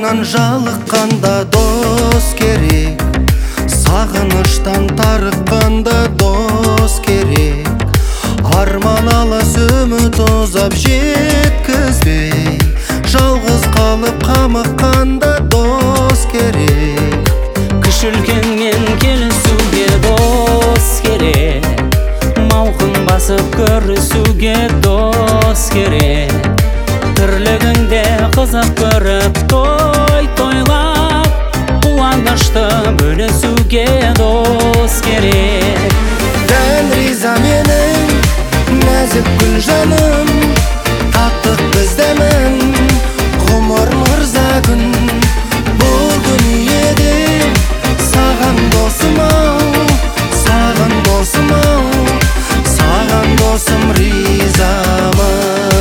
Жолыңнан жалыққанда дос керек, сағыныштан тарыққанда дос керек. Арман алыс үміт ұзап жеткізбей, жалғыз қалып қамыққанда дос керек. Кіші үлкенмен келісуге дос керек, мауқын басып көрісуге дос керек. Тірлігіңде қызық көріп тойлап, қуанышты бөлісуге дос керек. Дән риза менің нәзік гүл жаным, таптық біз дәмін ғұмыр мырза күн. Бұл дүниеде саған досым-ау, саған досым-ау, саған досым ризамын.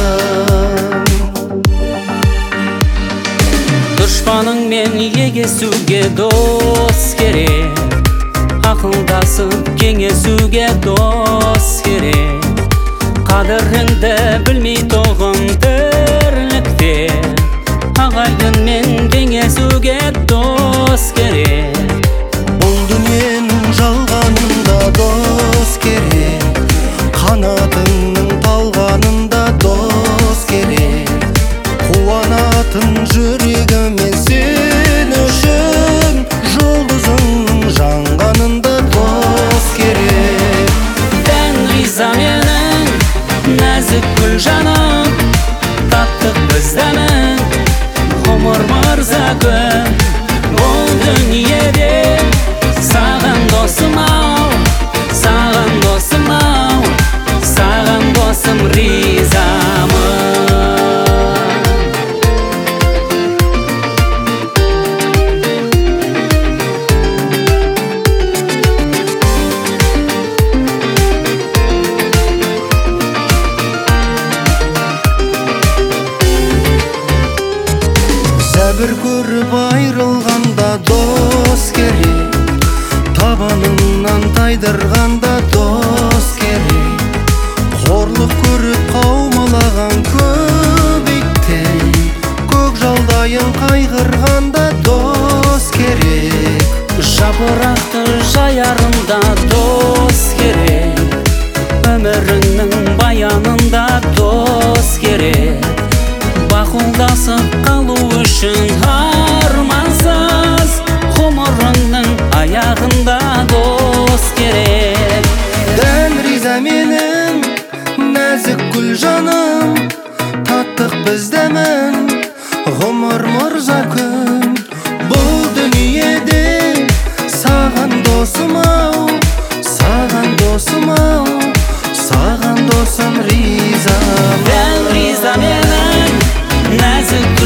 Дұшпаныңмен егесуге дос керек, ақылдасып кеңесуге дос керек. Қадіріңді білмей тоғым тірлікте, ағайынмен кеңесуге дос керек. Бұл дүниенің жалғанында дос керек, қанатыңның талғанында дос керек. Қуанатын жүрегімен сен үшін, жұлдызыңның жанғанында дос керек. Дән риза менің нәзік гүл жаным, таттық біз дәмін ғұмыр мырза күн. Бұл дүниеде саған досым-ау, саған досым-ау, саған досым ризамын. Зәбір көріп айрылғанда дос керек, табаныңнан тайдырғанда дос керек. Қорлық көріп қаумалаған көп иттен, көкжалдайын қайғырғанда дос керек. Жапырақты жаярында дос керек, өміріңнің баянында дос керек. Бақұлдасып қалу үшін армансыз, ғұмырыңның аяғында дос керек. Дән риза менің нәзік гүл жаным, таттық біз дәмін ғұмыр мырза күн. Бұл дүниеде саған досым-ау, саған досым-ау, саған досым ризамын. Дән риза менің нәзік